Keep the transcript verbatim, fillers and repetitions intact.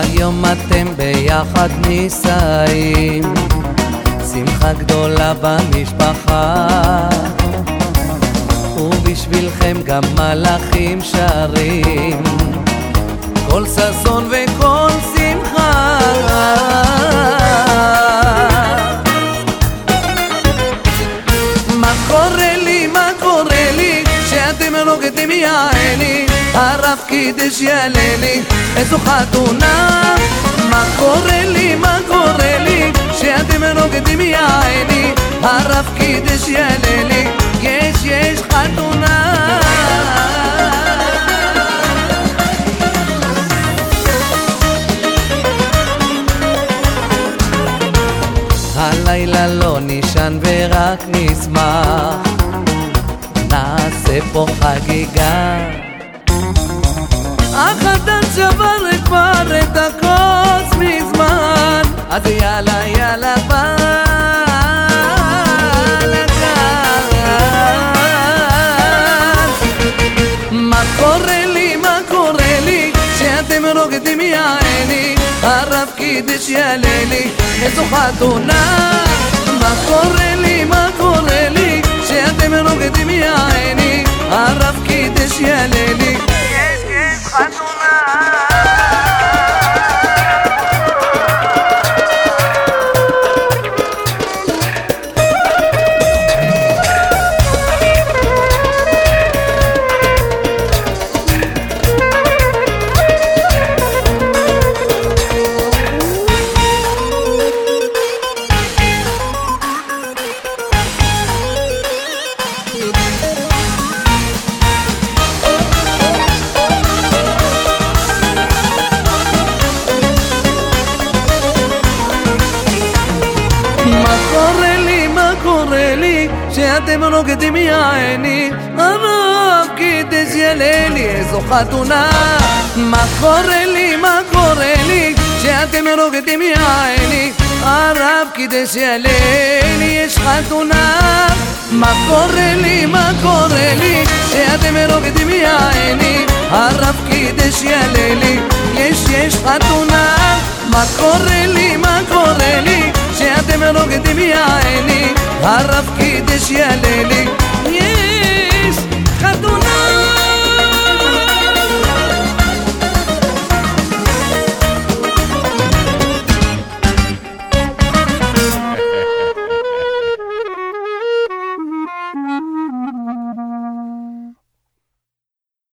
היום אתם ביחד נישאים, שמחה גדולה במשפחה, ובשבילכם גם מלאכים שרים, כל ששון וכל שמחה. מה קורה לי, מה קורה לי, שאתם רוקדים יא עיני, הרב קידש יעלה לי, איזו חתונה. מה קורה לי, מה קורה לי, שאתם רוקדים יא עיני, הרב קידש יעלה לי, יש יש חתונה. הלילה לא נישן ורק נשמח, נעשה פה חגיגה. החתן שבר כבר את הכוס מזמן, אז יאללה יאללה בלגן. מה קורה לי, מה קורה לי, שאתם רוקדים יא עיני, הרב קידש יעלה לי, איזו חתונה. מה קורה לי, מה קורה לי, שאתם רוקדים יא עיני, הרב קידש יעלה לי, יש יש חתונה. מה קורה לי, מה קורה לי, שאתם רוקדים יא עיני, הרב קידש יעלה לי, איזו חתונה. מה קורה לי, מה קורה לי, שאתם רוקדים יא עיני, הרב קידש יעלה לי, יש חתונה. מה קורה לי, מה קורה לי, שאתם רוקדים יא עיני, הרב קידש יעלה לי, יש יש חתונה. מה קורה לי, מה קורה לי, שאתם רוקדים יא עיני, הרב קידש יעלה לי,